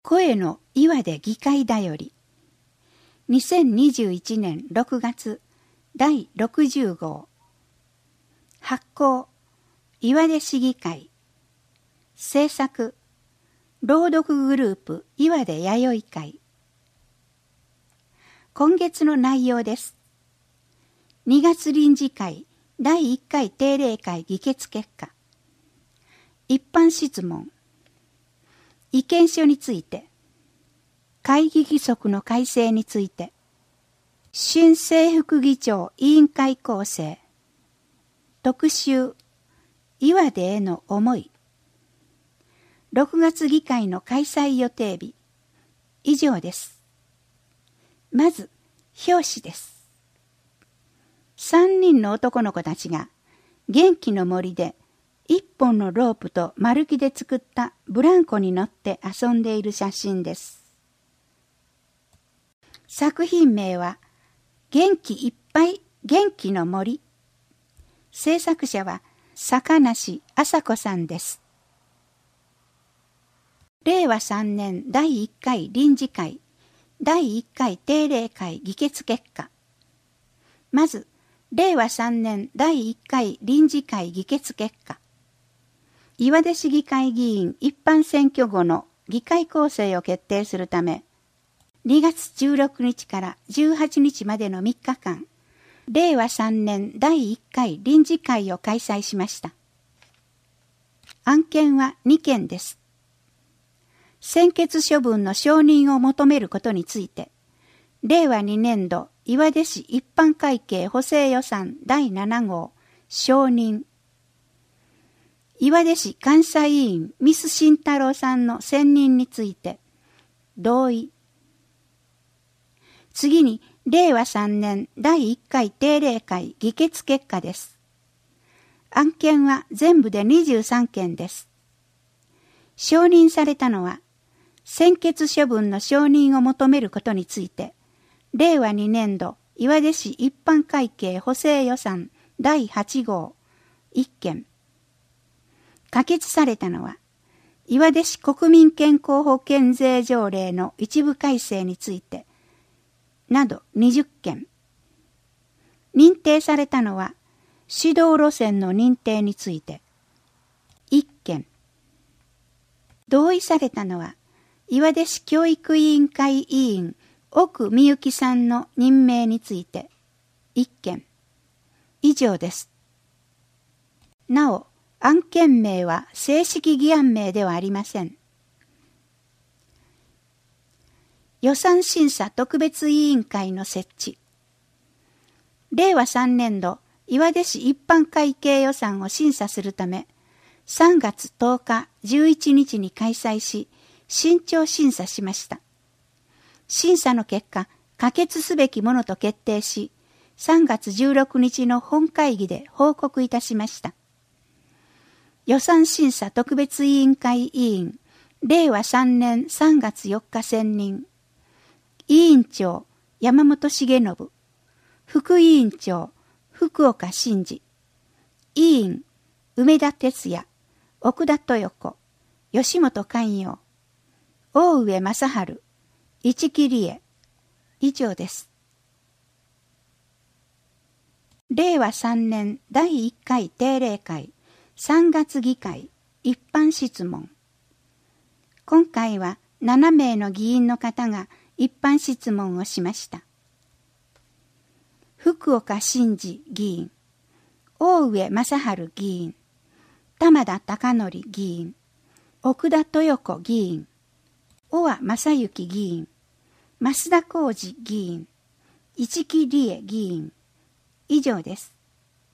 声の岩手議会だより2021年6月第60号発行岩手市議会制作朗読グループ岩手弥生会。今月の内容です。2月臨時会第1回定例会議決結果、一般質問、意見書について、会議規則の改正について、新正副議長委員会構成、特集、岩手への思い、6月議会の開催予定日、以上です。まず、表紙です。3人の男の子たちが元気の森で1本のロープと丸木で作ったブランコに乗って遊んでいる写真です。作品名は元気いっぱい元気の森。制作者は坂梨麻子さんです。令和3年第1回臨時会第1回定例会議決結果。まず令和3年第1回臨時会議決結果。岩手市議会議員一般選挙後の議会構成を決定するため、2月16日から18日までの3日間、令和3年第1回臨時会を開催しました。案件は2件です。専決処分の承認を求めることについて、令和2年度岩手市一般会計補正予算第7号承認。岩手市監査委員ミス慎太郎さんの選任について同意。次に令和3年第1回定例会議決結果です。案件は全部で23件です。承認されたのは、専決処分の承認を求めることについて、令和2年度岩手市一般会計補正予算第8号1件。可決されたのは、岩手市国民健康保険税条例の一部改正について、など20件。認定されたのは、指導路線の認定について、1件。同意されたのは、岩手市教育委員会委員奥美幸さんの任命について1件。以上です。なお、案件名は正式議案名ではありません。予算審査特別委員会の設置。令和3年度岩手市一般会計予算を審査するため、3月10日、11日に開催し、慎重審査しました。審査の結果、可決すべきものと決定し、3月16日の本会議で報告いたしました。予算審査特別委員会委員、令和3年3月4日選任。委員長、山本重信。副委員長、福岡伸二。委員、梅田哲也、奥田豊子、吉本寛陽。大上正春、市木理恵。以上です。令和3年第1回定例会3月議会一般質問。今回は7名の議員の方が一般質問をしました。福岡伸二議員、大上正春議員、玉田貴則議員、奥田豊子議員、小和正幸議員、増田浩二議員、市木理恵議員。以上です。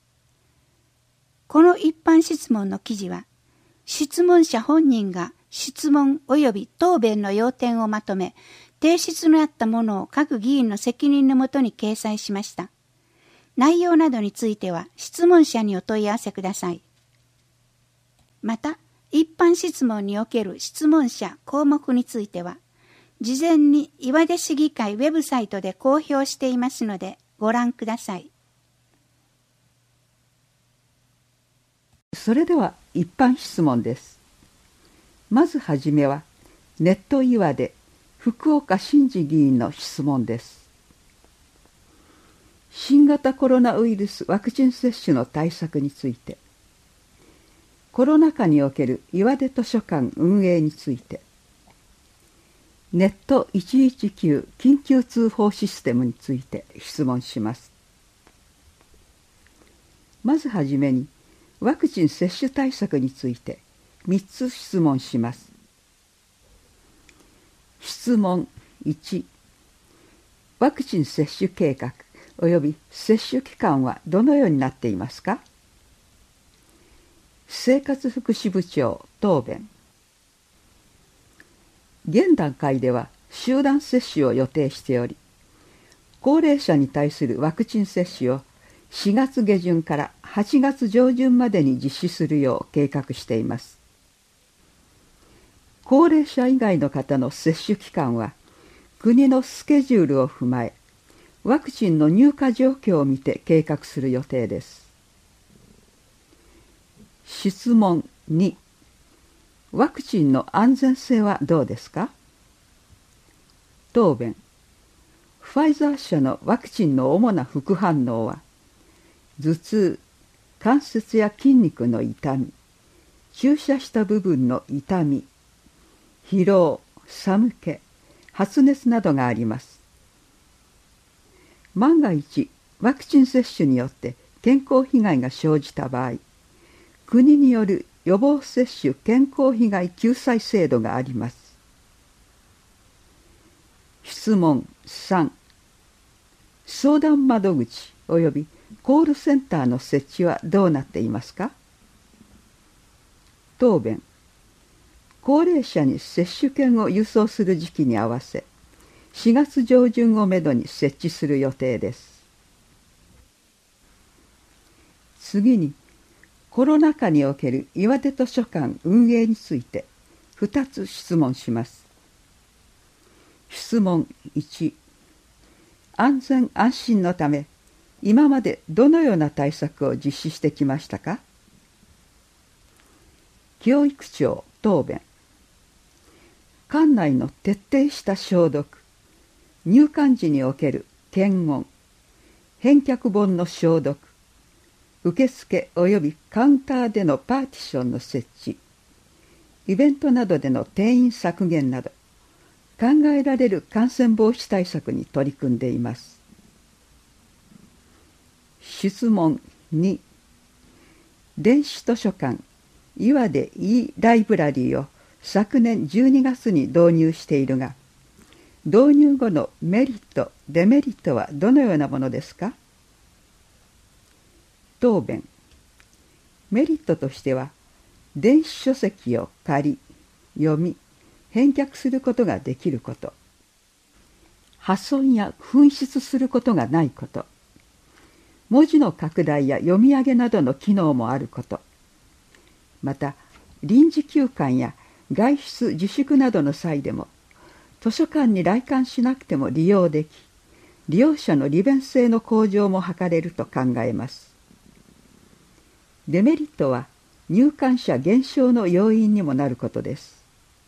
この一般質問の記事は、質問者本人が質問及び答弁の要点をまとめ、提出のあったものを各議員の責任のもとに掲載しました。内容などについては質問者にお問い合わせください。また、一般質問における質問者項目については、事前に岩手市議会ウェブサイトで公表していますのでご覧ください。 それでは一般質問です。まずはじめは、 ネット岩で福岡伸二議員の質問です。新型コロナウイルスワクチン接種の対策について、コロナ禍における岩手図書館運営について、ネット119緊急通報システムについて質問します。まずはじめに、ワクチン接種対策について3つ質問します。質問1、ワクチン接種計画及び接種期間はどのようになっていますか？生活福祉部長答弁。現段階では集団接種を予定しており、高齢者に対するワクチン接種を4月下旬から8月上旬までに実施するよう計画しています。高齢者以外の方の接種期間は、国のスケジュールを踏まえ、ワクチンの入荷状況を見て計画する予定です。質問2、ワクチンの安全性はどうですか？答弁。ファイザー社のワクチンの主な副反応は、頭痛、関節や筋肉の痛み、注射した部分の痛み、疲労、寒気、発熱などがあります。万が一、ワクチン接種によって健康被害が生じた場合、国による予防接種健康被害救済制度があります。質問3、相談窓口及びコールセンターの設置はどうなっていますか？答弁。高齢者に接種券を郵送する時期に合わせ、4月上旬をめどに設置する予定です。次に、コロナ禍における岩手図書館運営について2つ質問します。質問1、安全安心のため、今までどのような対策を実施してきましたか？教育長答弁。館内の徹底した消毒、入館時における検温、返却本の消毒、受付及びカウンターでのパーティションの設置、イベントなどでの定員削減など、考えられる感染防止対策に取り組んでいます。質問2、電子図書館岩手 e ライブラリーを昨年12月に導入しているが、導入後のメリット・デメリットはどのようなものですか？答弁。メリットとしては、電子書籍を借り、読み、返却することができること、破損や紛失することがないこと、文字の拡大や読み上げなどの機能もあること、また臨時休館や外出自粛などの際でも図書館に来館しなくても利用でき、利用者の利便性の向上も図れると考えます。デメリットは入館者減少の要因にもなることです。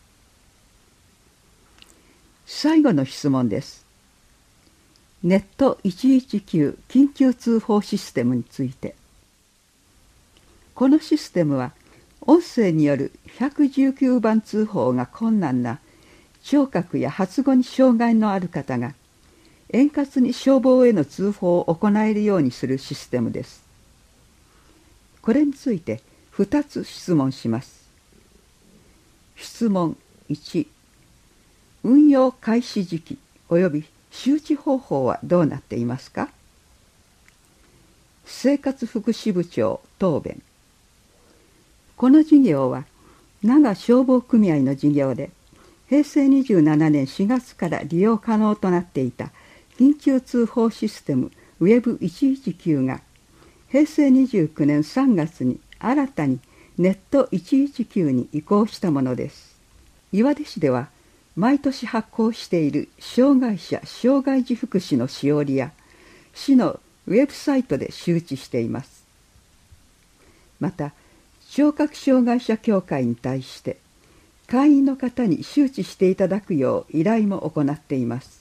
最後の質問です。ネット119緊急通報システムについて。このシステムは音声による119番通報が困難な聴覚や発語に障害のある方が円滑に消防への通報を行えるようにするシステムです。これについて2つ質問します。質問1、運用開始時期及び周知方法はどうなっていますか？生活福祉部長答弁。この事業は奈良消防組合の事業で、平成27年4月から利用可能となっていた緊急通報システム Web119 が平成29年3月に新たにネット119に移行したものです。岩手市では毎年発行している障害者障害児福祉のしおりや市のウェブサイトで周知しています。また聴覚障害者協会に対して会員の方に周知していただくよう依頼も行っています。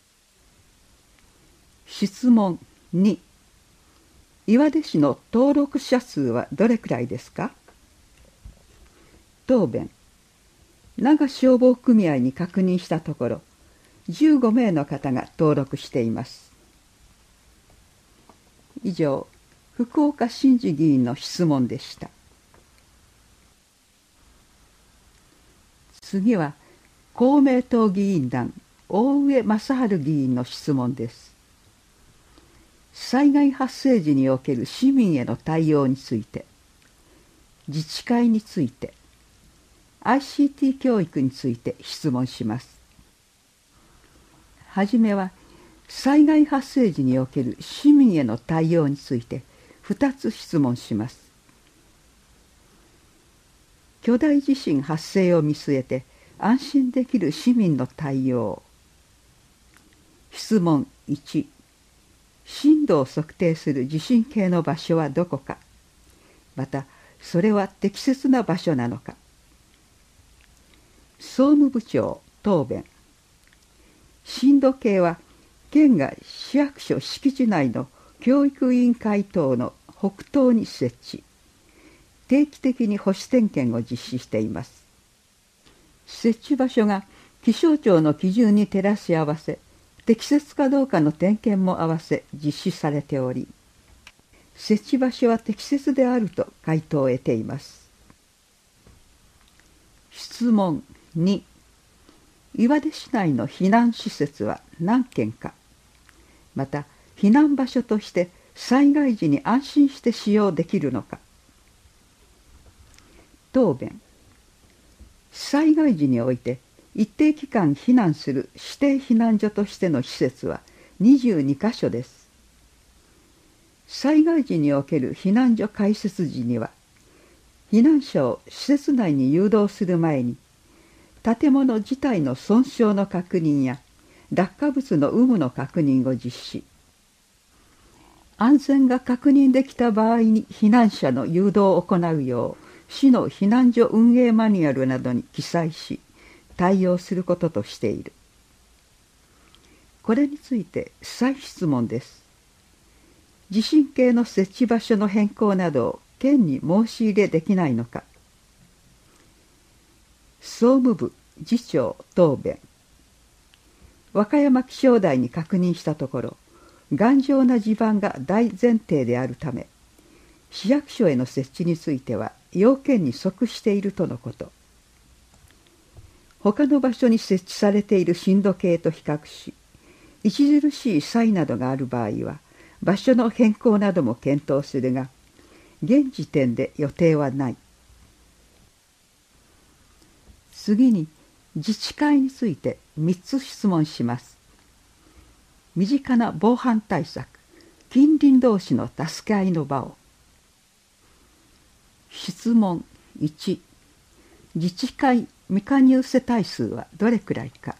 質問2、岩出市の登録者数はどれくらいですか？答弁。長消防組合に確認したところ、15名の方が登録しています。以上、福岡伸二議員の質問でした。次は、公明党議員団、大上正治議員の質問です。災害発生時における市民への対応について、自治会について、ICT 教育について質問します。はじめは、災害発生時における市民への対応について2つ質問します。巨大地震発生を見据えて安心できる市民の対応。質問1、震度を測定する地震計の場所はどこか、またそれは適切な場所なのか。総務部長答弁。震度計は県が市役所敷地内の教育委員会等の北東に設置、定期的に保守点検を実施しています。設置場所が気象庁の基準に照らし合わせ、適切かどうかの点検も合わせ実施されており、設置場所は適切であると回答を得ています。質問2、岩出市内の避難施設は何件か、また避難場所として災害時に安心して使用できるのか。答弁。災害時において一定期間避難する指定避難所としての施設は22カ所です。災害時における避難所開設時には、避難者を施設内に誘導する前に、建物自体の損傷の確認や落下物の有無の確認を実施。安全が確認できた場合に避難者の誘導を行うよう、市の避難所運営マニュアルなどに記載し、対応することとしている。これについて再質問です。地震計の設置場所の変更などを県に申し入れできないのか。総務部次長答弁。和歌山気象台に確認したところ、頑丈な地盤が大前提であるため、市役所への設置については要件に即しているとのこと。他の場所に設置されている震度計と比較し、著しい差異などがある場合は場所の変更なども検討するが、現時点で予定はない。次に自治会について3つ質問します。身近な防犯対策、近隣同士の助け合いの場を。質問1、自治会未加入世帯数はどれくらいか。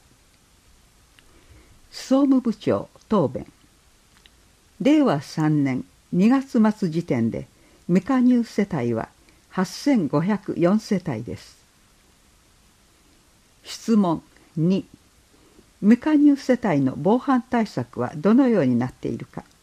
総務部長答弁。令和3年2月末時点で未加入世帯は8504世帯です。質問2、未加入世帯の防犯対策はどのようになっているか。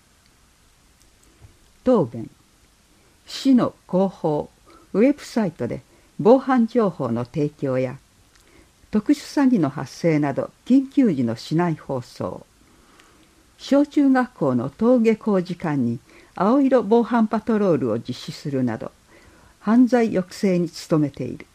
答弁。市の広報、ウェブサイトで防犯情報の提供や、特殊詐欺の発生など緊急時の市内放送、小中学校の登下校時間に青色防犯パトロールを実施するなど、犯罪抑制に努めている。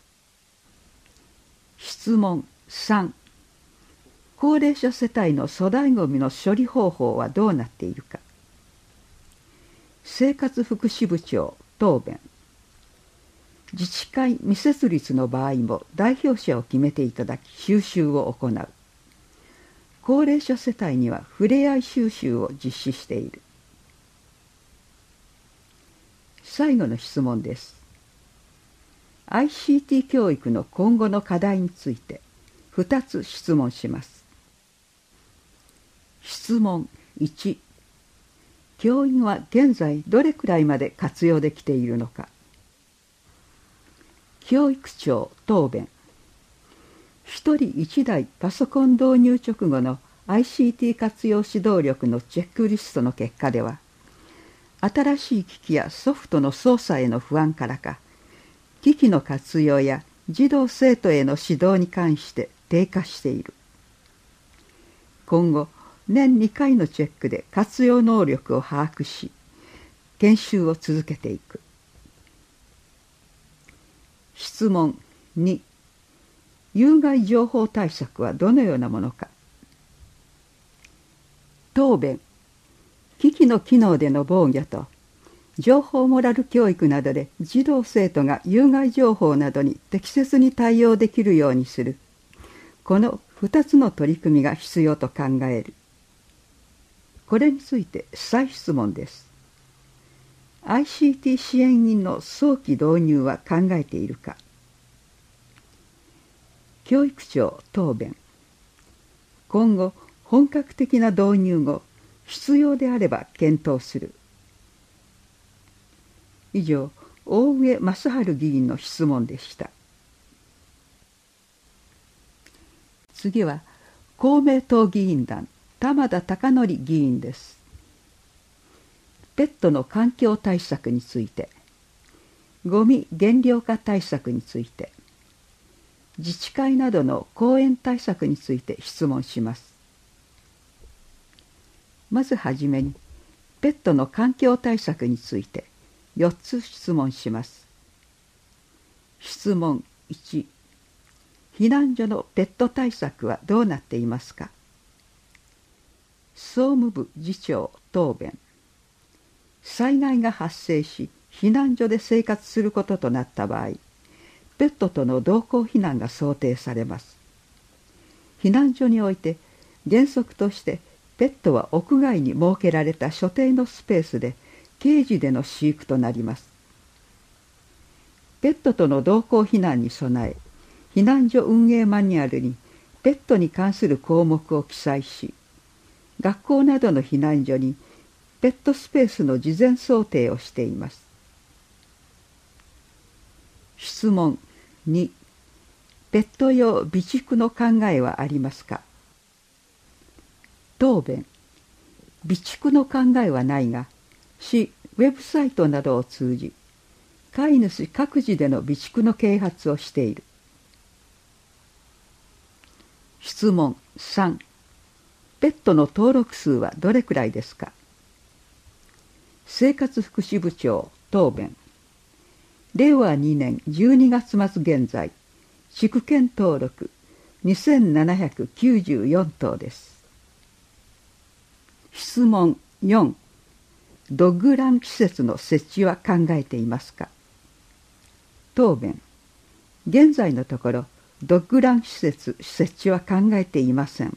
質問3、高齢者世帯の粗大ごみの処理方法はどうなっているか。生活福祉部長答弁。自治会未設立の場合も代表者を決めていただき収集を行う。高齢者世帯にはふれあい収集を実施している。最後の質問です。ICT 教育の今後の課題について2つ質問します。質問1、教員は現在どれくらいまで活用できているのか。教育長答弁。 一人一台パソコン導入直後の ICT 活用指導力のチェックリストの結果では、新しい機器やソフトの操作への不安からか、機器の活用や児童生徒への指導に関して低下している。今後、年2回のチェックで活用能力を把握し、研修を続けていく。質問2、有害情報対策はどのようなものか。答弁、機器の機能での防御と、情報モラル教育などで児童生徒が有害情報などに適切に対応できるようにする。この2つの取り組みが必要と考える。これについて再質問です。ICT 支援員の早期導入は考えているか。教育長答弁、今後本格的な導入後、必要であれば検討する。以上、大上正春議員の質問でした。次は公明党議員団玉田貴則議員です。ペットの環境対策について、ゴミ減量化対策について、自治会などの公園対策について質問します。まずはじめに、ペットの環境対策について4つ質問します。質問1、避難所のペット対策はどうなっていますか。総務部次長答弁、災害が発生し避難所で生活することとなった場合、ペットとの同行避難が想定されます。避難所において原則としてペットは屋外に設けられた所定のスペースでケージでの飼育となります。ペットとの同行避難に備え、避難所運営マニュアルにペットに関する項目を記載し、学校などの避難所にペットスペースの事前想定をしています。質問2、ペット用備蓄の考えはありますか。答弁、備蓄の考えはないが、市ウェブサイトなどを通じ、飼い主各自での備蓄の啓発をしている。質問3、ペットの登録数はどれくらいですか。生活福祉部長答弁、令和2年12月末現在、畜犬登録2794頭です。質問4、ドッグラン施設の設置は考えていますか。答弁、現在のところドッグラン施設設置は考えていません。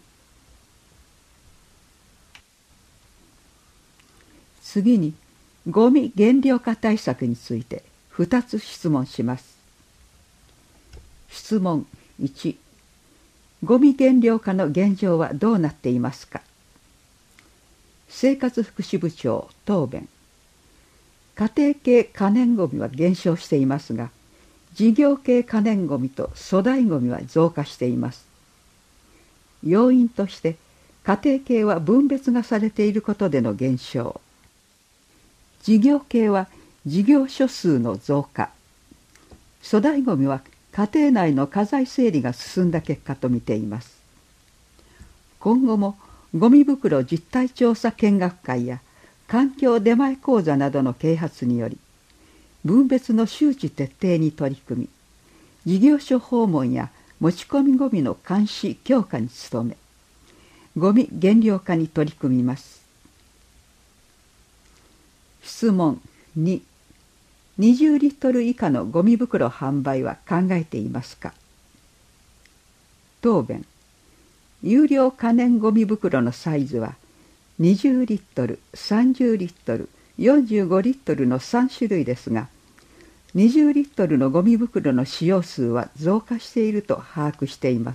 次にゴミ減量化対策について2つ質問します。質問1、ゴミ減量化の現状はどうなっていますか。生活福祉部長答弁、家庭系可燃ごみは減少していますが、事業系可燃ごみと粗大ごみは増加しています。要因として家庭系は分別がされていることでの減少、事業系は事業所数の増加、粗大ごみは家庭内の家財整理が進んだ結果と見ています。今後もゴミ袋実態調査見学会や環境出前講座などの啓発により、分別の周知徹底に取り組み、事業所訪問や持ち込みゴミの監視強化に努め、ゴミ減量化に取り組みます。質問2、20リットル以下のゴミ袋販売は考えていますか。答弁、有料可燃ゴミ袋のサイズは20リットル、30リットル、45リットルの3種類ですが、20リットルのゴミ袋の使用数は増加していると把握しています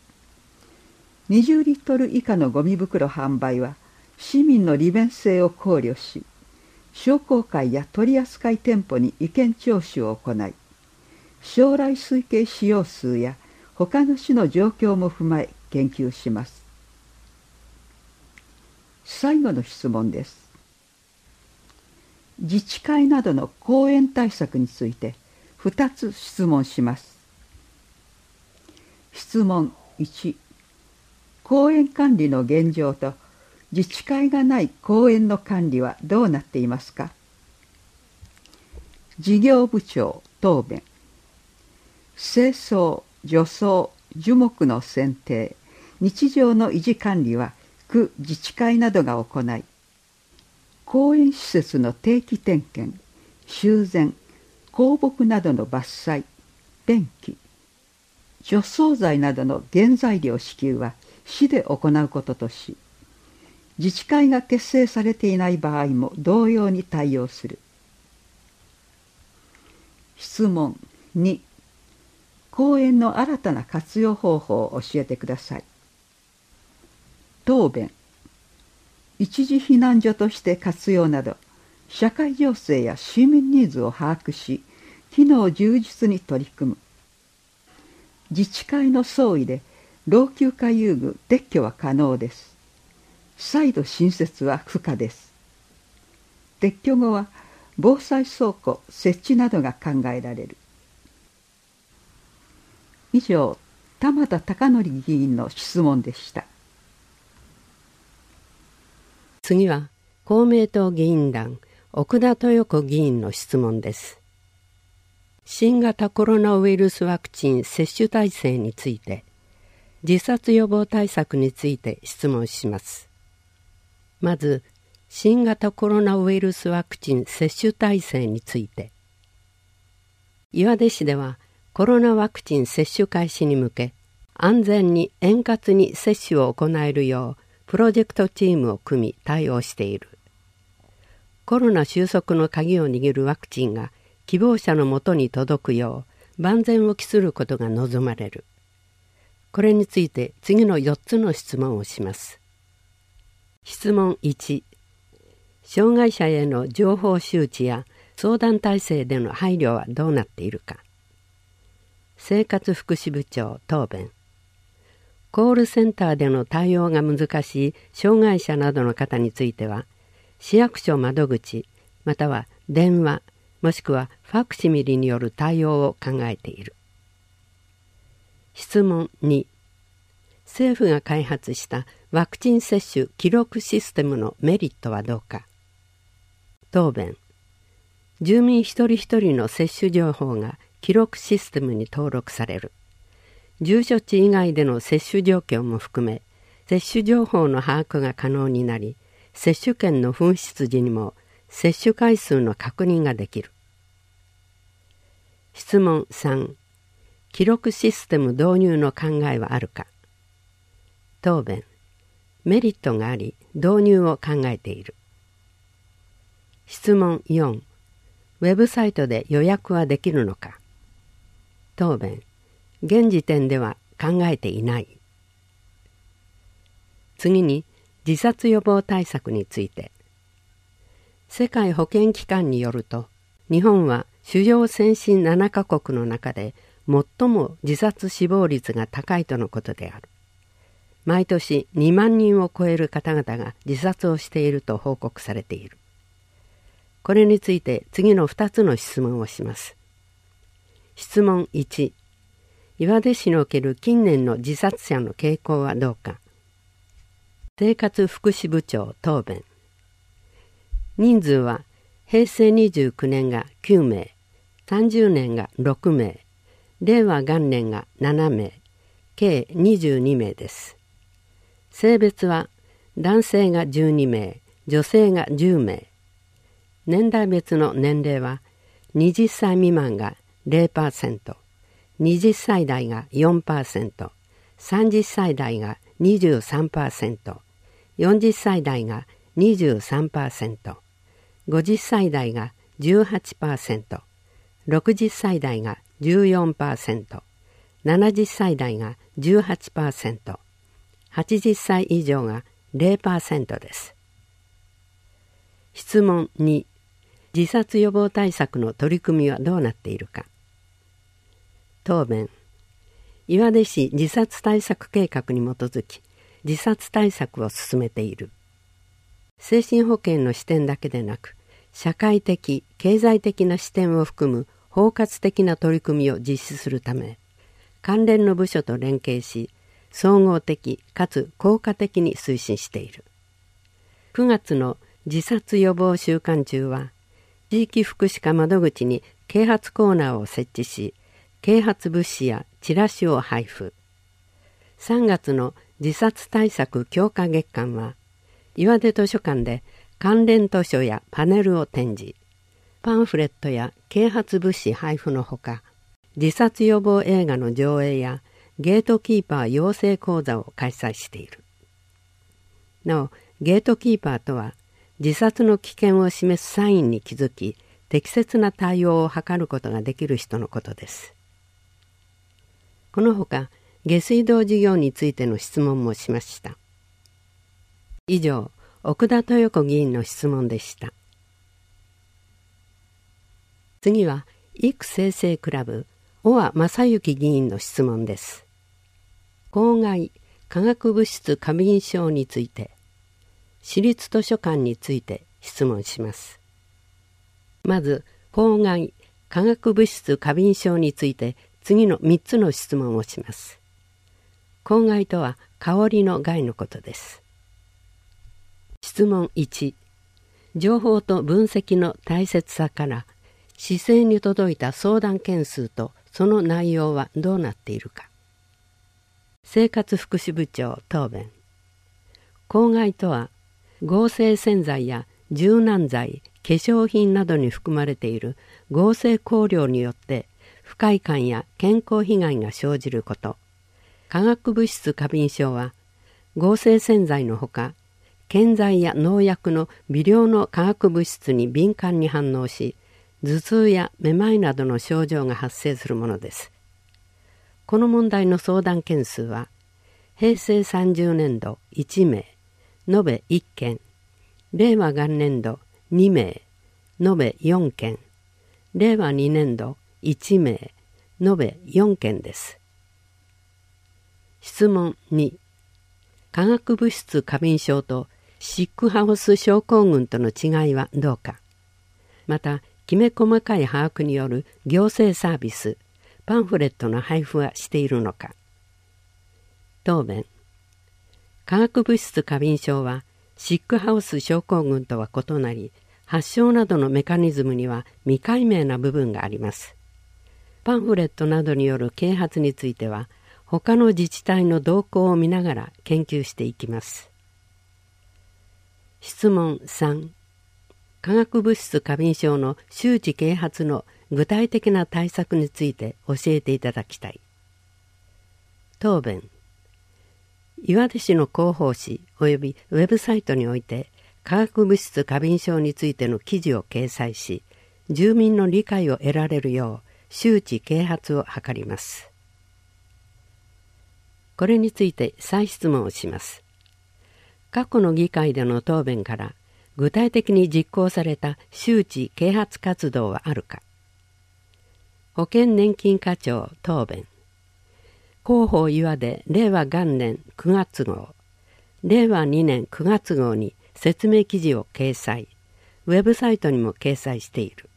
。20リットル以下のゴミ袋販売は市民の利便性を考慮し、商工会や取扱店舗に意見聴取を行い、将来推計使用数や他の市の状況も踏まえ研究します。最後の質問です。自治会などの公園対策について2つ質問します。質問1、公園管理の現状と自治会がない公園の管理はどうなっていますか。事業部長答弁。清掃、除草、樹木の剪定、日常の維持管理は区自治会などが行い、公園施設の定期点検、修繕、公木などの伐採、便器、除草剤などの原材料支給は市で行うこととし、自治会が結成されていない場合も同様に対応する。質問2、公園の新たな活用方法を教えてください。答弁。一時避難所として活用など、社会情勢や市民ニーズを把握し、機能充実に取り組む。自治会の総意で老朽化遊具撤去は可能です。再度新設は不可です。撤去後は防災倉庫設置などが考えられる。以上、玉田貴則議員の質問でした。 次は公明党議員団奥田豊子議員の質問です。新型コロナウイルスワクチン接種体制について、自殺予防対策について質問します。まず、新型コロナウイルスワクチン接種体制について。岩出市ではコロナワクチン接種開始に向け、安全に円滑に接種を行えるようプロジェクトチームを組み対応している。コロナ収束の鍵を握るワクチンが希望者のもとに届くよう万全を期することが望まれる。これについて次の4つの質問をします。質問1、障害者への情報周知や相談体制での配慮はどうなっているか。生活福祉部長答弁。コールセンターでの対応が難しい障害者などの方については、市役所窓口または電話もしくはファクシミリによる対応を考えている。質問2、政府が開発したワクチン接種記録システムのメリットはどうか。答弁。住民一人一人の接種情報が記録システムに登録される。住所地以外での接種状況も含め、接種情報の把握が可能になり、接種券の紛失時にも接種回数の確認ができる。質問3、記録システム導入の考えはあるか。答弁。メリットがあり、導入を考えている。質問4、ウェブサイトで予約はできるのか。答弁。現時点では考えていない。次に、自殺予防対策について。世界保健機関によると、日本は主要先進7カ国の中で最も自殺死亡率が高いとのことである。毎年2万人を超える方々が自殺をしていると報告されている。これについて次の2つの質問をします。質問1、岩出市における近年の自殺者の傾向はどうか。生活福祉部長答弁。人数は平成29年が9名、30年が6名、令和元年が7名、計22名です。性別は男性が12名、女性が10名。年代別の年齢は20歳未満が 0%、20歳代が 4%、30歳代が 23%、40歳代が 23%、50歳代が 18%、60歳代が 14%、70歳代が 18%、80歳以上が 0% です。質問2、自殺予防対策の取り組みはどうなっているか。答弁。 岩出市自殺対策計画に基づき自殺対策を進めている。精神保健の視点だけでなく、社会的・経済的な視点を含む包括的な取り組みを実施するため、関連の部署と連携し、総合的かつ効果的に推進している。9月の自殺予防週間中は、地域福祉課窓口に啓発コーナーを設置し、啓発物資やチラシを配布。3月の自殺対策強化月間は、岩出図書館で関連図書やパネルを展示、パンフレットや啓発物資配布のほか、自殺予防映画の上映やゲートキーパー養成講座を開催している。なお、ゲートキーパーとは、自殺の危険を示すサインに気づき、適切な対応を図ることができる人のことです。このほか、下水道事業についての質問もしました。以上、奥田豊子議員の質問でした。次は、育生成クラブ、尾和正幸議員の質問です。公害、化学物質過敏症について、市立図書館について質問します。まず、公害、化学物質過敏症について次の3つの質問をします。公害とは香りの害のことです。質問1、情報と分析の大切さから市政に届いた相談件数とその内容はどうなっているか。生活福祉部長答弁。公害とは合成洗剤や柔軟剤、化粧品などに含まれている合成香料によって不快感や健康被害が生じること。化学物質過敏症は合成洗剤のほか建材や農薬の微量の化学物質に敏感に反応し、頭痛やめまいなどの症状が発生するものです。この問題の相談件数は平成30年度1名、延べ1件、令和元年度2名、延べ4件、令和2年度1名、延べ4件です。質問2、化学物質過敏症とシックハウス症候群との違いはどうか。また、きめ細かい把握による行政サービス、パンフレットの配布はしているのか。答弁。化学物質過敏症はシックハウス症候群とは異なり、発症などのメカニズムには未解明な部分があります。パンフレットなどによる啓発については、他の自治体の動向を見ながら研究していきます。質問3、化学物質過敏症の周知啓発の具体的な対策について教えていただきたい。答弁。岩出市の広報誌及びウェブサイトにおいて化学物質過敏症についての記事を掲載し、住民の理解を得られるよう周知啓発を図ります。これについて再質問をします。過去の議会での答弁から具体的に実行された周知啓発活動はあるか。保険年金課長答弁。広報岩出令和元年9月号、令和2年9月号に説明記事を掲載、ウェブサイトにも掲載している。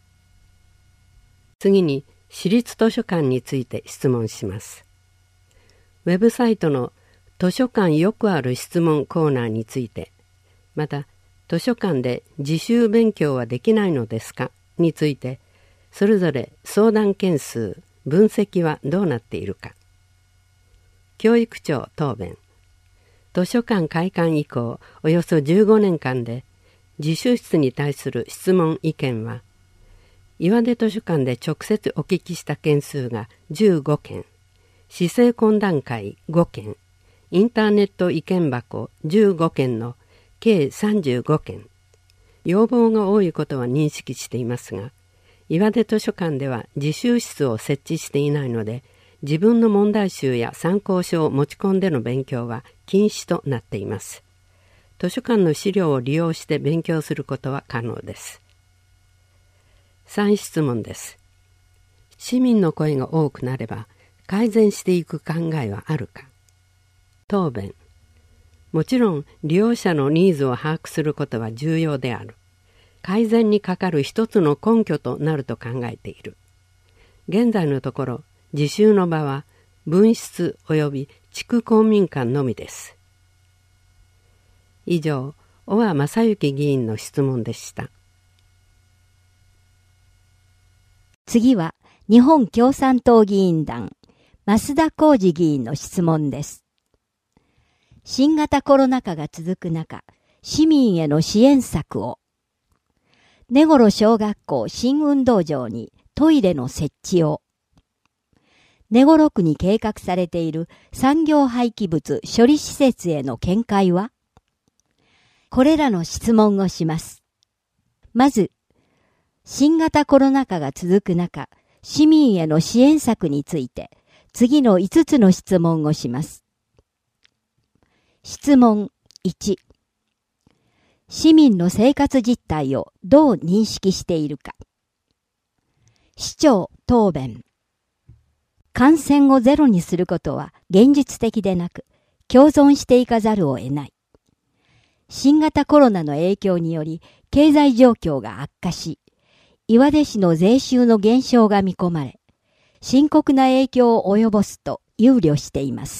次に、市立図書館について質問します。ウェブサイトの図書館よくある質問コーナーについて、また、図書館で自習勉強はできないのですかについて、それぞれ相談件数、分析はどうなっているか。教育庁答弁。図書館開館以降およそ15年間で自習室に対する質問意見は岩出図書館で直接お聞きした件数が15件、市政懇談会5件、インターネット意見箱15件の計35件。要望が多いことは認識していますが、岩出図書館では自習室を設置していないので、自分の問題集や参考書を持ち込んでの勉強は禁止となっています。図書館の資料を利用して勉強することは可能です。再質問です。市民の声が多くなれば、 改善していく考えはあるか。答弁。もちろん利用者のニーズを把握することは重要である。改善にかかる一つの根拠となると考えている。現在のところ、自習の場は分室及び地区公民館のみです。以上、小和正行議員の質問でした。 次は、日本共産党議員団、増田浩二議員の質問です。新型コロナ禍が続く中、市民への支援策を、根頃小学校新運動場にトイレの設置を、根頃区に計画されている産業廃棄物処理施設への見解は、これらの質問をします。まず、新型コロナ禍が続く中、市民への支援策について、次の5つの質問をします。質問1、市民の生活実態をどう認識しているか。市長答弁。感染をゼロにすることは現実的でなく、共存していかざるを得ない。新型コロナの影響により経済状況が悪化し、岩出市の税収の減少が見込まれ、深刻な影響を及ぼすと憂慮しています。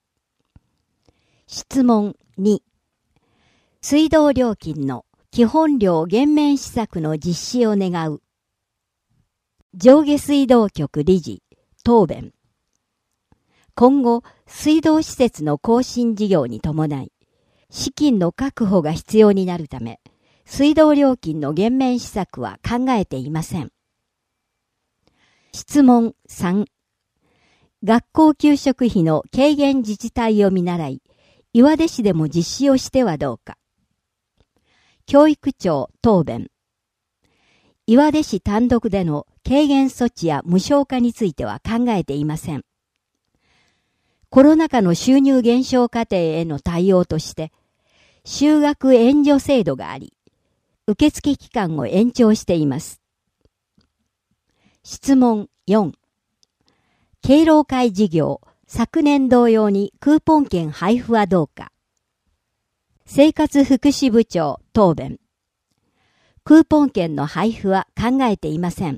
質問2、水道料金の基本料減免施策の実施を願う。上下水道局理事、答弁。今後、水道施設の更新事業に伴い、資金の確保が必要になるため、水道料金の減免施策は考えていません。質問3、学校給食費の軽減自治体を見習い、岩出市でも実施をしてはどうか。教育庁答弁。岩出市単独での軽減措置や無償化については考えていません。コロナ禍の収入減少家庭への対応として、就学援助制度があり、受付期間を延長しています。質問4、敬老会事業、昨年同様にクーポン券配布はどうか。生活福祉部長答弁。クーポン券の配布は考えていません。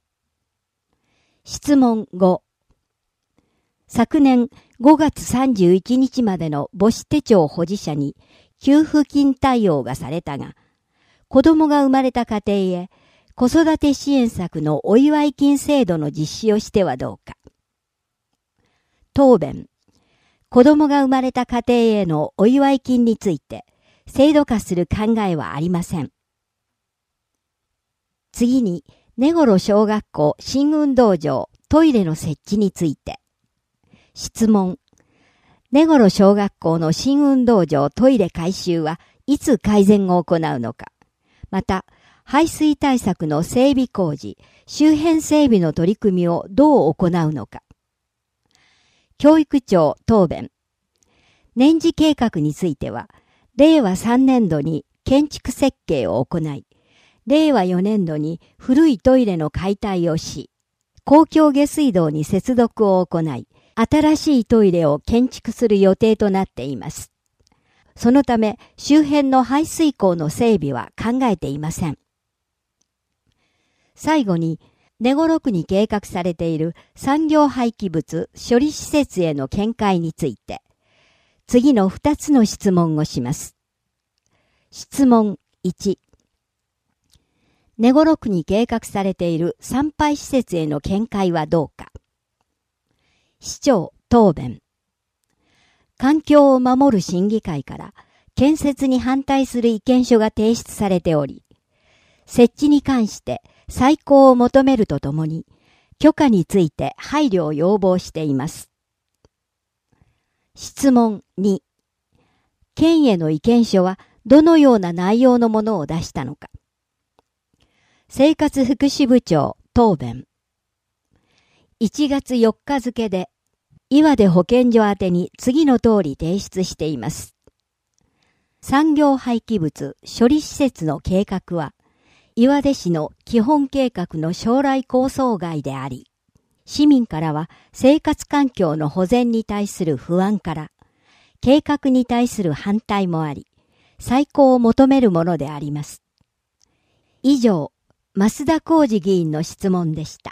質問5、昨年5月31日までの母子手帳保持者に給付金対応がされたが、子供が生まれた家庭へ子育て支援策のお祝い金制度の実施をしてはどうか。答弁。子供が生まれた家庭へのお祝い金について制度化する考えはありません。次に、根頃小学校新運動場トイレの設置について。質問。根頃小学校の新運動場トイレ改修はいつ改善を行うのか。また、排水対策の整備工事、周辺整備の取り組みをどう行うのか。教育庁答弁。年次計画については、令和3年度に建築設計を行い、令和4年度に古いトイレの解体をし、公共下水道に接続を行い、新しいトイレを建築する予定となっています。そのため、周辺の排水溝の整備は考えていません。最後に、根頃区に計画されている産業廃棄物処理施設への見解について、次の2つの質問をします。質問1、根頃区に計画されている参拝施設への見解はどうか。市長答弁。環境を守る審議会から建設に反対する意見書が提出されており、設置に関して再考を求めるとともに、許可について配慮を要望しています。質問2、県への意見書はどのような内容のものを出したのか。生活福祉部長答弁。1月4日付で岩出保健所宛てに次の通り提出しています。産業廃棄物処理施設の計画は岩出市の基本計画の将来構想外であり、 市民からは生活環境の保全に対する不安から、計画に対する反対もあり、再考を求めるものであります。以上、増田浩二議員の質問でした。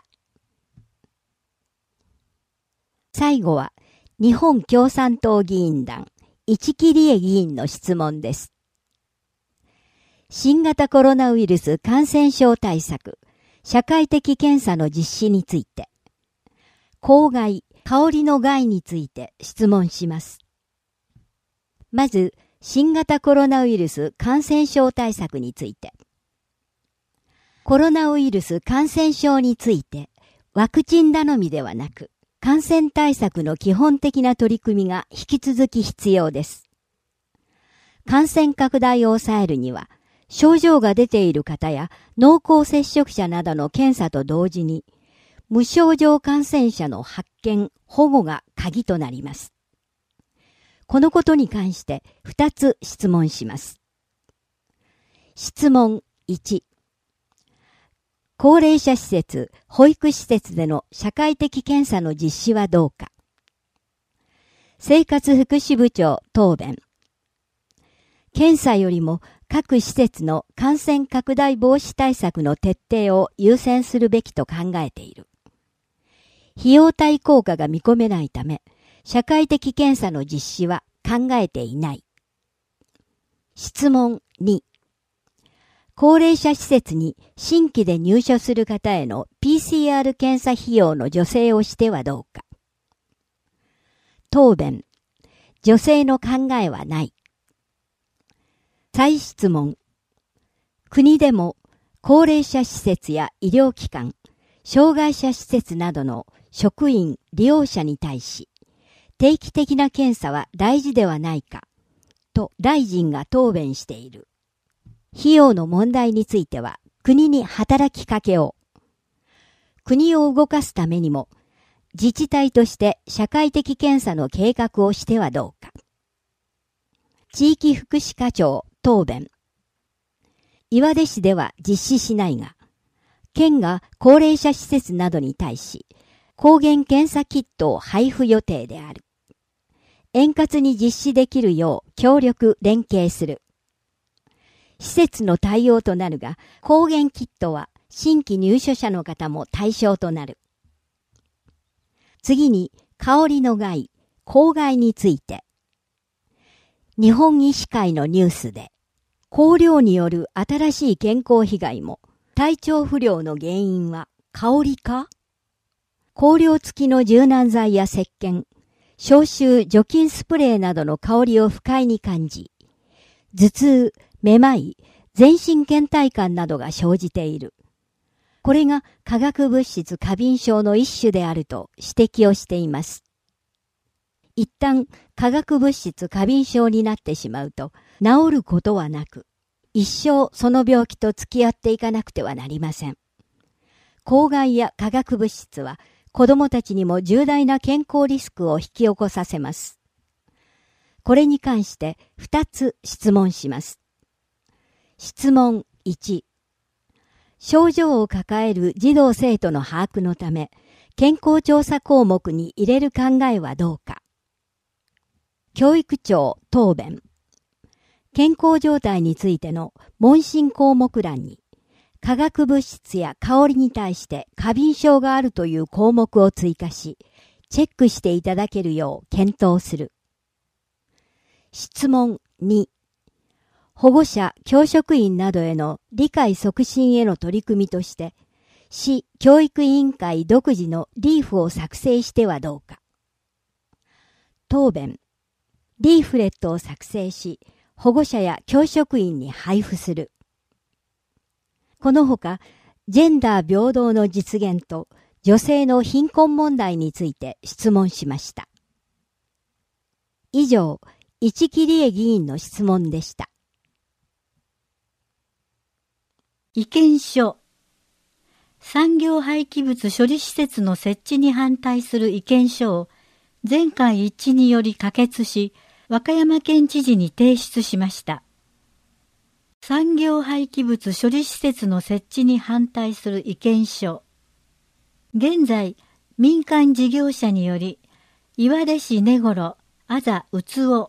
最後は、日本共産党議員団、市木理恵議員の質問です。新型コロナウイルス感染症対策、社会的検査の実施について、公害、香りの害について質問します。まず、新型コロナウイルス感染症対策について。コロナウイルス感染症について、ワクチン頼みではなく、感染対策の基本的な取り組みが引き続き必要です。感染拡大を抑えるには、症状が出ている方や濃厚接触者などの検査と同時に、無症状感染者の発見・保護が鍵となります。このことに関して2つ質問します。質問1。高齢者施設、保育施設での社会的検査の実施はどうか。生活福祉部長答弁。検査よりも各施設の感染拡大防止対策の徹底を優先するべきと考えている。費用対効果が見込めないため、社会的検査の実施は考えていない。質問2。高齢者施設に新規で入所する方への PCR 検査費用の助成をしてはどうか。答弁。助成の考えはない。再質問。国でも高齢者施設や医療機関、障害者施設などの職員・利用者に対し、定期的な検査は大事ではないか、と大臣が答弁している。費用の問題については国に働きかけよう。国を動かすためにも自治体として社会的検査の計画をしてはどうか。地域福祉課長答弁。岩出市では実施しないが、県が高齢者施設などに対し抗原検査キットを配布予定である。円滑に実施できるよう協力連携する。施設の対応となるが、抗原キットは新規入所者の方も対象となる。次に、香りの害、公害について。日本医師会のニュースで、香料による新しい健康被害も、体調不良の原因は香りか？香料付きの柔軟剤や石鹸、消臭除菌スプレーなどの香りを不快に感じ、頭痛、めまい、全身倦怠感などが生じている。これが化学物質過敏症の一種であると指摘をしています。一旦化学物質過敏症になってしまうと治ることはなく、一生その病気と付き合っていかなくてはなりません。公害や化学物質は子どもたちにも重大な健康リスクを引き起こさせます。これに関して2つ質問します。質問1。症状を抱える児童生徒の把握のため、健康調査項目に入れる考えはどうか。教育庁答弁。健康状態についての問診項目欄に、化学物質や香りに対して過敏症があるという項目を追加し、チェックしていただけるよう検討する。質問2。保護者、教職員などへの理解促進への取り組みとして、市教育委員会独自のリーフを作成してはどうか。答弁。リーフレットを作成し、保護者や教職員に配布する。このほか、ジェンダー平等の実現と女性の貧困問題について質問しました。以上、市木理恵議員の質問でした。 意見書。産業廃棄物処理施設の設置に反対する意見書を全会一致により可決し、和歌山県知事に提出しました。産業廃棄物処理施設の設置に反対する意見書。現在、 民間事業者により、岩出市根頃、あざうつお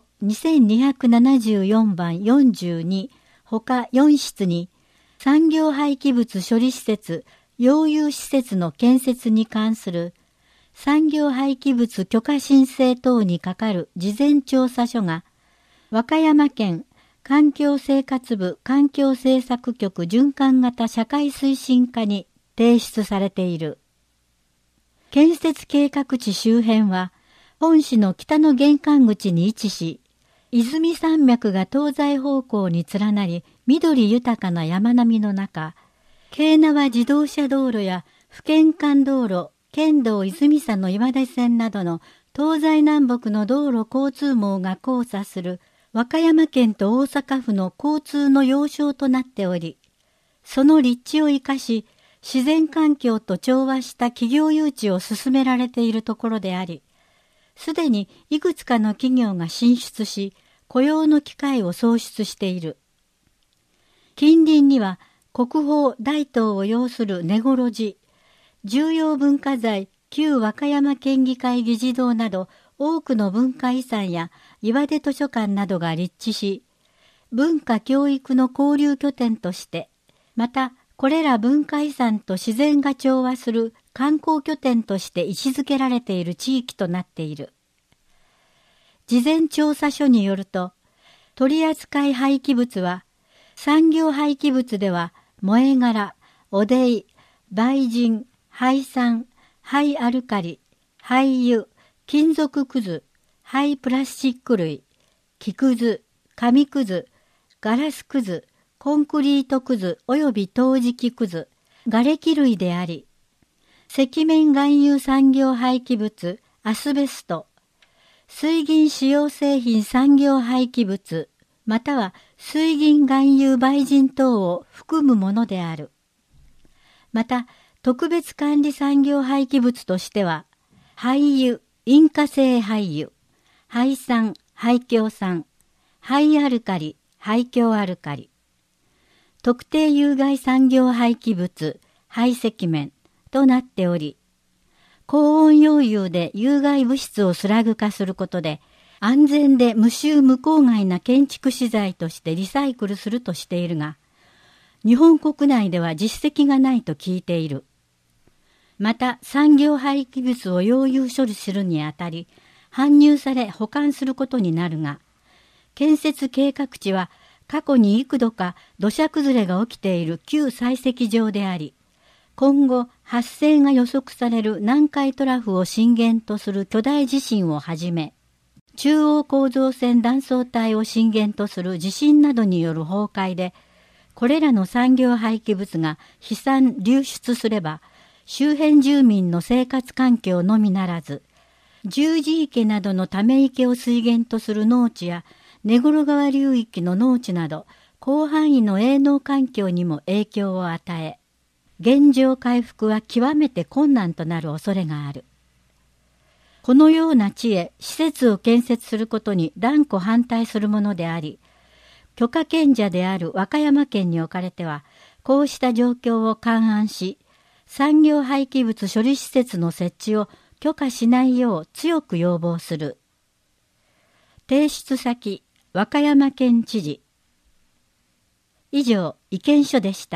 2274番42ほか4室に、産業廃棄物処理施設、溶融施設の建設に関する産業廃棄物許可申請等にかかる事前調査書が、和歌山県環境生活部環境政策局循環型社会推進課に提出されている。建設計画地周辺は、本市の北の玄関口に位置し、泉山脈が東西方向に連なり、緑豊かな山並みの中、京奈和自動車道路や府県間道路、県道泉佐の岩出線などの東西南北の道路交通網が交差する和歌山県と大阪府の交通の要衝となっており、その立地を生かし、自然環境と調和した企業誘致を進められているところであり、すでにいくつかの企業が進出し、雇用の機会を創出している。近隣には国宝大東を擁する根頃寺、重要文化財旧和歌山県議会議事堂など多くの文化遺産や岩出図書館などが立地し、文化教育の交流拠点として、またこれら文化遺産と自然が調和する観光拠点として位置づけられている地域となっている。事前調査書によると、取扱廃棄物は、産業廃棄物では燃え殻、汚泥、媒塵、廃酸、廃アルカリ、廃油、金属くず、廃プラスチック類、木くず、紙くず、ガラスくず、コンクリートくず及び陶磁器くず、瓦礫類であり、石面含有産業廃棄物、アスベスト、水銀使用製品産業廃棄物、または水銀含有媒塵等を含むものである。また、特別管理産業廃棄物としては、廃油、引火性廃油、廃酸、廃強酸、廃アルカリ、廃強アルカリ、特定有害産業廃棄物、廃石面となっており、高温溶融で有害物質をスラグ化することで、安全で無臭無公害な建築資材としてリサイクルするとしているが、日本国内では実績がないと聞いている。また、産業廃棄物を溶融処理するにあたり、搬入され保管することになるが、建設計画地は過去に幾度か土砂崩れが起きている旧採石場であり、今後発生が予測される南海トラフを震源とする巨大地震をはじめ、中央構造線断層帯を震源とする地震などによる崩壊で、これらの産業廃棄物が飛散流出すれば、周辺住民の生活環境のみならず、十字池などのため池を水源とする農地や根頃川流域の農地など、広範囲の営農環境にも影響を与え、現状回復は極めて困難となる恐れがある。このような地へ施設を建設することに断固反対するものであり、許可権者である和歌山県におかれては、こうした状況を勘案し、産業廃棄物処理施設の設置を許可しないよう強く要望する。提出先、和歌山県知事。以上、意見書でした。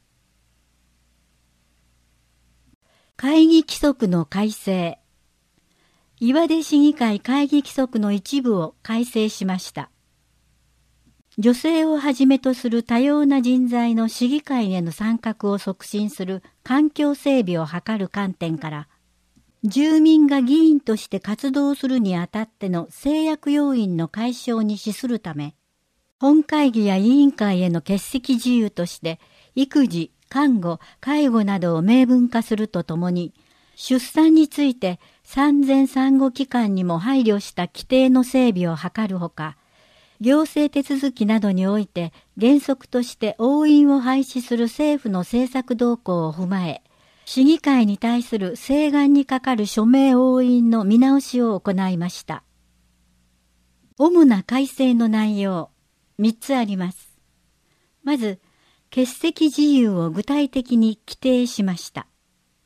会議規則の改正。岩出市議会会議規則の一部を改正しました。女性をはじめとする多様な人材の市議会への参画を促進する環境整備を図る観点から、住民が議員として活動するにあたっての制約要因の解消に資するため、本会議や委員会への欠席事由として、育児、看護、介護などを明文化するとともに、出産について産前産後期間にも配慮した規定の整備を図るほか、行政手続きなどにおいて原則として押印を廃止する政府の政策動向を踏まえ、市議会に対する請願にかかる署名押印の見直しを行いました。主な改正の内容、3つあります。まず、欠席事由を具体的に規定しました。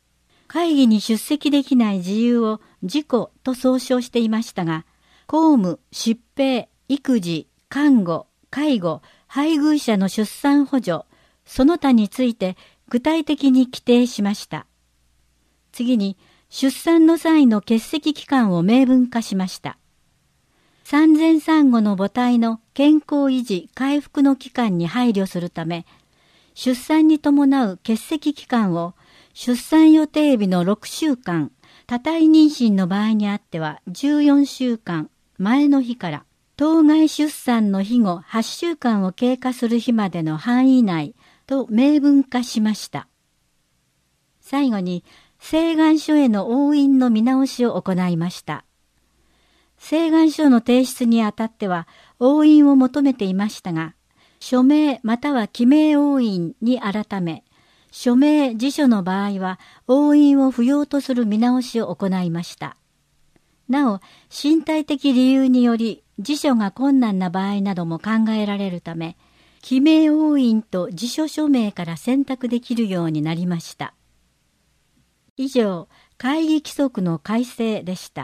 会議に出席できない事由を事故と総称していましたが、公務、疾病、育児、看護、介護、配偶者の出産補助、その他について具体的に規定しました。次に、出産の際の欠席期間を明文化しました。産前産後の母体の健康維持・回復の期間に配慮するため、出産に伴う欠席期間を出産予定日の6週間、多胎妊娠の場合にあっては14週間前の日から、当該出産の日後8週間を経過する日までの範囲内と明文化しました。最後に、請願書への押印の見直しを行いました。請願書の提出にあたっては、押印を求めていましたが、署名または記名押印に改め、署名辞書の場合は、押印を不要とする見直しを行いました。なお、身体的理由により、辞書が困難な場合なども考えられるため、記名押印と辞書署名から選択できるようになりました。以上、会議規則の改正でした。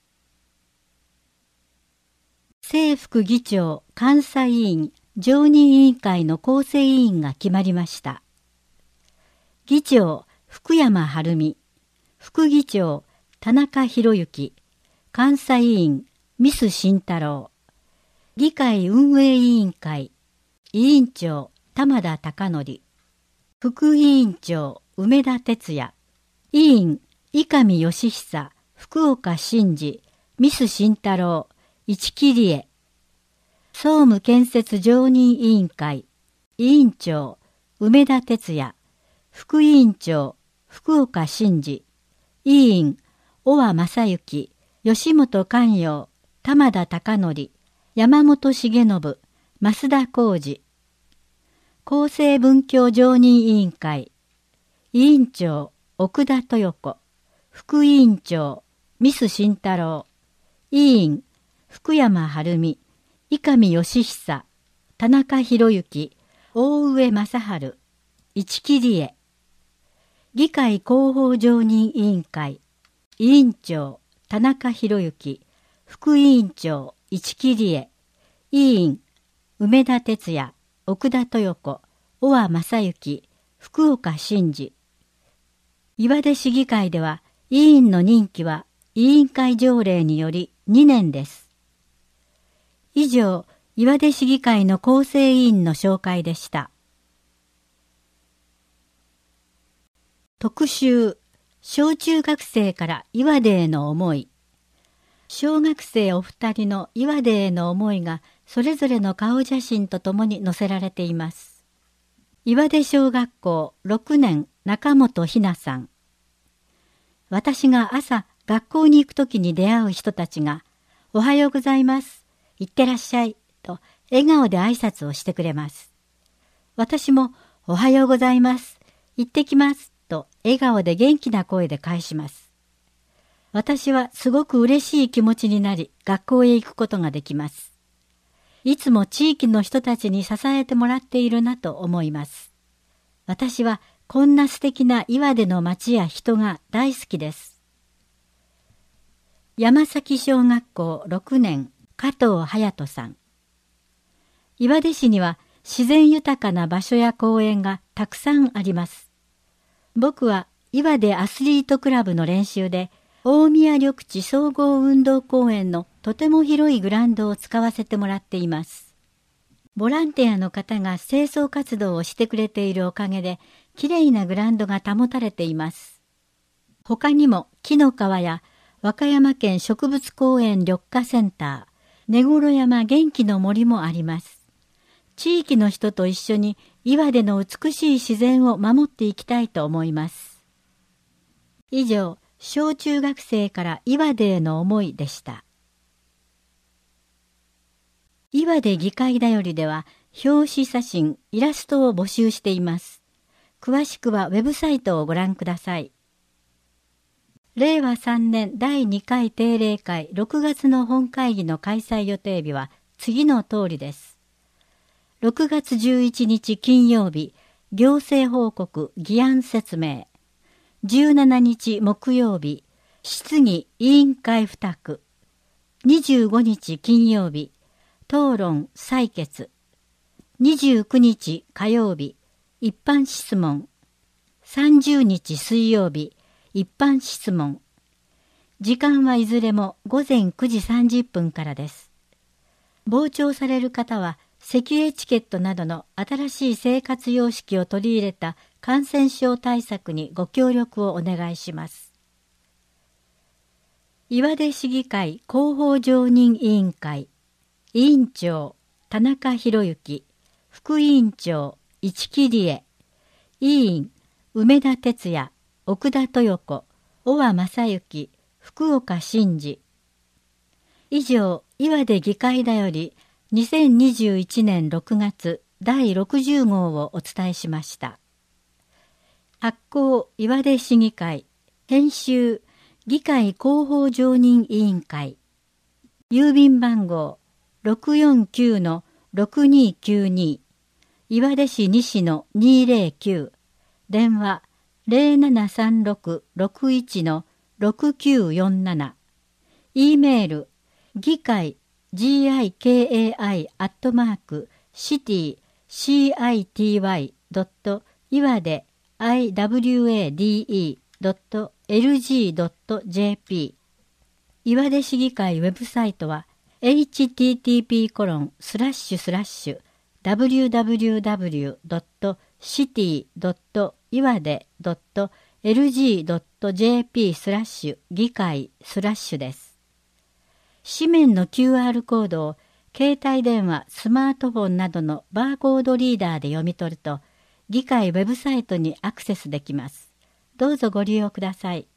正副議長、監査委員、常任委員会の構成委員が決まりました。議長、福山晴美。副議長、田中博之。監査委員、ミス慎太郎。議会運営委員会、委員長、玉田貴則。副委員長、梅田哲也。委員、伊上義久、福岡真嗣、ミス慎太郎、市木理恵。総務建設常任委員会、委員長、梅田哲也、副委員長、福岡真嗣、委員、小和正幸、吉本寛陽、玉田貴則、山本重信、増田浩二。厚生文教常任委員会、委員長、奥田豊子、副委員長、ミス慎太郎、委員、福山晴美、伊上義久、田中博之、大上正治、市木理恵。議会広報常任委員会、委員長、田中博之、副委員長、市木理恵、委員、梅田哲也、奥田豊子、小和正幸、福岡真嗣。岩出市議会では、委員の任期は委員会条例により2年です。以上、岩出市議会の構成委員の紹介でした。特集、小中学生から岩出への思い。小学生お二人の岩出への思いがそれぞれの顔写真とともに載せられています。岩出小学校6年中本ひなさん。私が朝学校に行くときに出会う人たちが、おはようございます、いってらっしゃい、と笑顔で挨拶をしてくれます。私も、おはようございます、行ってきます、と笑顔で元気な声で返します。私はすごく嬉しい気持ちになり、学校へ行くことができます。いつも地域の人たちに支えてもらっているなと思います。私はこんな素敵な岩出の町や人が大好きです。山崎小学校6年加藤隼人さん。岩出市には自然豊かな場所や公園がたくさんあります。僕は岩出アスリートクラブの練習で大宮緑地総合運動公園のとても広いグラウンドを使わせてもらっています。ボランティアの方が清掃活動をしてくれているおかげで、きれいなグラウンドが保たれています。他にも紀の川や和歌山県植物公園緑化センター、根頃山元気の森もあります。地域の人と一緒に岩出の美しい自然を守っていきたいと思います。以上、小中学生から岩出への思いでした。岩出議会だよりでは表紙写真、イラストを募集しています。詳しくはウェブサイトをご覧ください。令和3年第2回定例会6月の本会議の開催予定日は次の通りです。6月11日金曜日、行政報告議案説明。 17日木曜日、質疑委員会付託。25日金曜日、討論採決。29日火曜日、一般質問。30日水曜日、一般質問。時間はいずれも午前9時30分からです。傍聴される方は、石英チケットなどの新しい生活様式を取り入れた感染症対策にご協力をお願いします。岩出市議会広報常任委員会、委員長田中博之、副委員長市木理恵、委員梅田哲也、奥田豊子、小和正幸、福岡真嗣。以上、岩出議会だより2021年6月第60号をお伝えしました。発行岩出市議会、編集議会広報常任委員会、郵便番号 649-6292、岩出市西の209、電話 0736-61-6947、E メール、議会gikai@city.iwade.lg.jp。 岩出市議会ウェブサイトは http://www.city.iwade.lg.jp/議会/です。紙面の QR コードを携帯電話、スマートフォンなどのバーコードリーダーで読み取ると、議会ウェブサイトにアクセスできます。どうぞご利用ください。